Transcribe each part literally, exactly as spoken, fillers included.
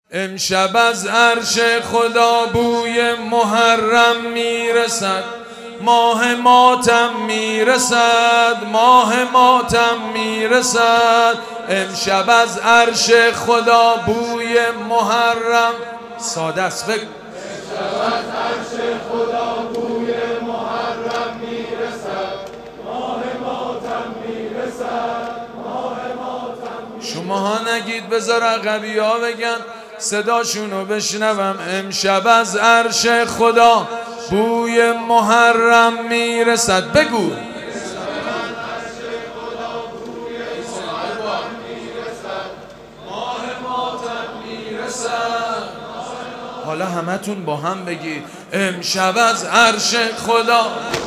امشب از عرش خدا بوی محرم میرسد، ماه ماتم میرسد، ماه ماتم میرسد. امشب از عرش خدا بوی محرم ساده است. امشب از عرش خدا بوی محرم میرسد، ماه ماتم میرسد، ماه ماتم. شماها نگید، بذار عقبی ها بگن، صداشونو بشنوم. امشب از عرش خدا بوی محرم میرسد. بگو. حالا همتون با هم بگید امشب از عرش خدا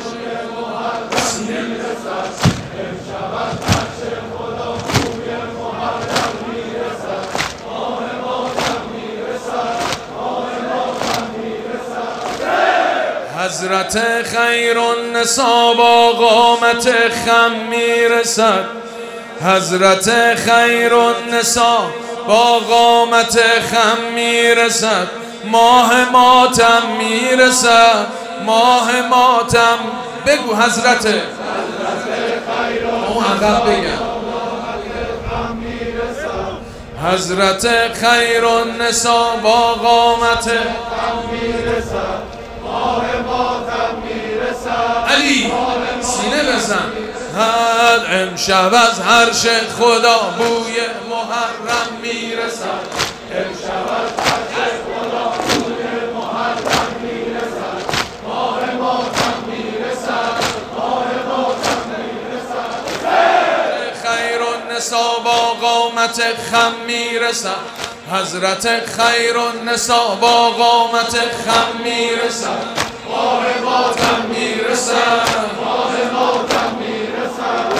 حضرت خیر النساء با قامت خم میرسد، حضرت خیر النساء با قامت خم میرسد. ماه ماتم میرسد، ماه ماتم. بگو حضرت اون عقب بگم. حضرت خیر النساء با قامت خم میرسد، ماه ماتم میرسد. علی سینه بزن. هر امشب از عرش خدا بوی محرم میرسد، امشب از عرش خدا بوی محرم میرسد، ماه ماتم میرسد، ماه ماتم میرسد. خیر النساء با قامت خم میرسد، حضرت خیر النساء با قامت خم میرسد. ماه ماتم میرسد، ماه ماتم میرسد.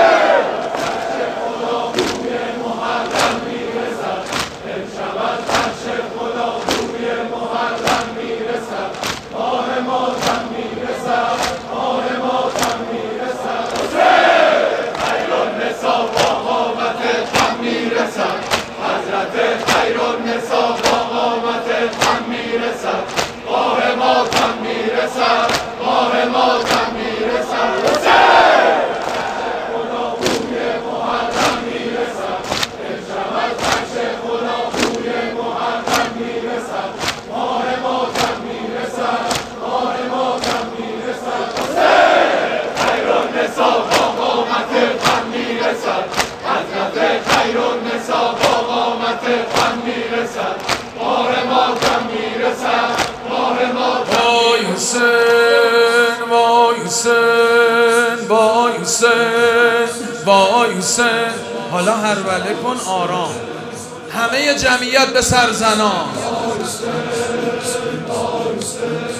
وای حسین وای حسین وای حسین وای حسین. حالا هروله کن آرام، همه جمعیت به سر زنان.